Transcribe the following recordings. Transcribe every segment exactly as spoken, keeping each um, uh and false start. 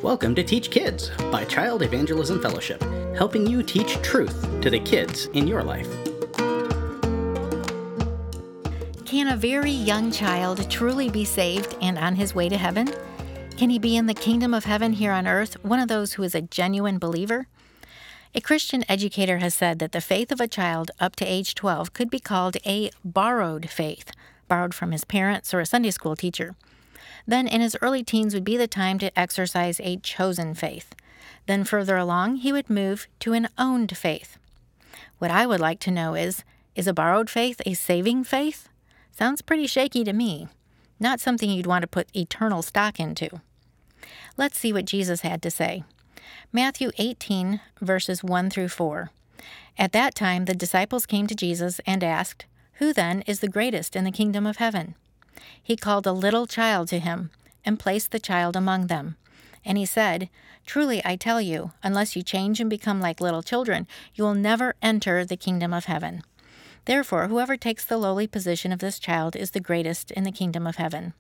Welcome to Teach Kids by Child Evangelism Fellowship, helping you teach truth to the kids in your life. Can a very young child truly be saved and on his way to heaven? Can he be in the kingdom of heaven here on earth, one of those who is a genuine believer? A Christian educator has said that the faith of a child up to age twelve could be called a borrowed faith, borrowed from his parents or a Sunday school teacher. Then in his early teens would be the time to exercise a chosen faith. Then further along, he would move to an owned faith. What I would like to know is, is a borrowed faith a saving faith? Sounds pretty shaky to me. Not something you'd want to put eternal stock into. Let's see what Jesus had to say. Matthew eighteen, verses one through four. At that time the disciples came to Jesus and asked, "Who then is the greatest in the kingdom of heaven?" He called a little child to him and placed the child among them. And he said, "Truly I tell you, unless you change and become like little children, you will never enter the kingdom of heaven. Therefore, whoever takes the lowly position of this child is the greatest in the kingdom of heaven."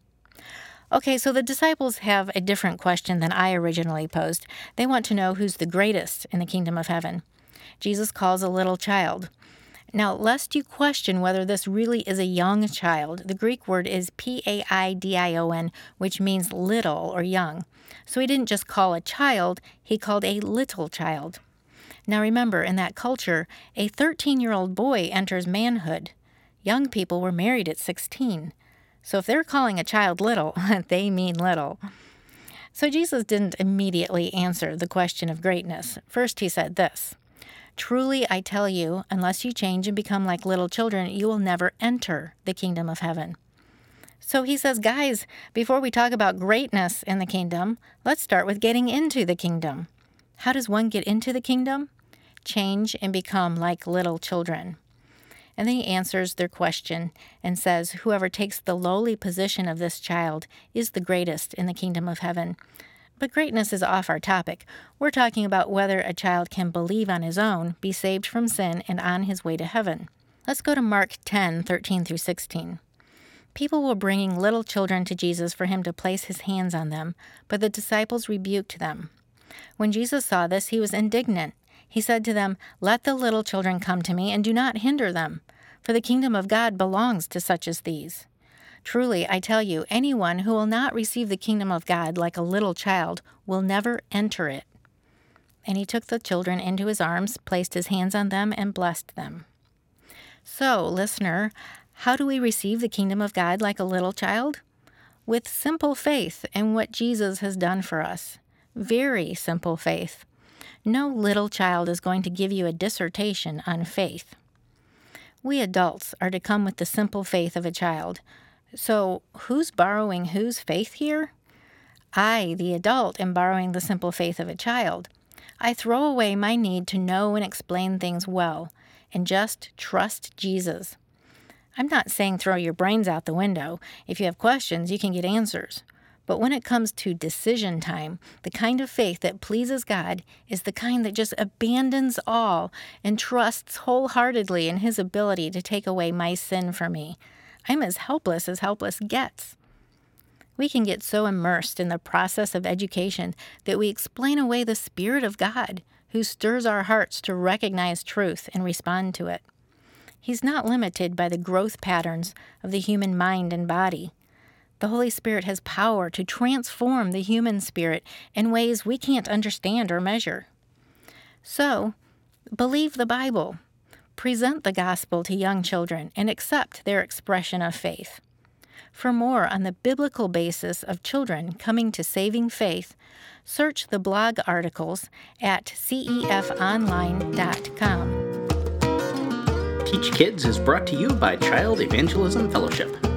Okay, so the disciples have a different question than I originally posed. They want to know who's the greatest in the kingdom of heaven. Jesus calls a little child. Now, lest you question whether this really is a young child, the Greek word is P A I D I O N, which means little or young. So he didn't just call a child, he called a little child. Now remember, in that culture, a thirteen-year-old boy enters manhood. Young people were married at sixteen. So if they're calling a child little, they mean little. So Jesus didn't immediately answer the question of greatness. First he said this, "Truly I tell you, unless you change and become like little children, you will never enter the kingdom of heaven." So he says, guys, before we talk about greatness in the kingdom, let's start with getting into the kingdom. How does one get into the kingdom? Change and become like little children. And then he answers their question and says, whoever takes the lowly position of this child is the greatest in the kingdom of heaven. But greatness is off our topic. We're talking about whether a child can believe on his own, be saved from sin, and on his way to heaven. Let's go to Mark ten, thirteen through sixteen. People were bringing little children to Jesus for him to place his hands on them, but the disciples rebuked them. When Jesus saw this, he was indignant. He said to them, "Let the little children come to me, and do not hinder them, for the kingdom of God belongs to such as these. Truly, I tell you, anyone who will not receive the kingdom of God like a little child will never enter it." And he took the children into his arms, placed his hands on them, and blessed them. So, listener, how do we receive the kingdom of God like a little child? With simple faith in what Jesus has done for us. Very simple faith. No little child is going to give you a dissertation on faith. We adults are to come with the simple faith of a child. So, who's borrowing whose faith here? I, the adult, am borrowing the simple faith of a child. I throw away my need to know and explain things well, and just trust Jesus. I'm not saying throw your brains out the window. If you have questions, you can get answers. But when it comes to decision time, the kind of faith that pleases God is the kind that just abandons all and trusts wholeheartedly in His ability to take away my sin for me. I'm as helpless as helpless gets. We can get so immersed in the process of education that we explain away the Spirit of God, who stirs our hearts to recognize truth and respond to it. He's not limited by the growth patterns of the human mind and body. The Holy Spirit has power to transform the human spirit in ways we can't understand or measure. So, believe the Bible. Present the gospel to young children and accept their expression of faith. For more on the biblical basis of children coming to saving faith, search the blog articles at C E F online dot com. Teach Kids is brought to you by Child Evangelism Fellowship.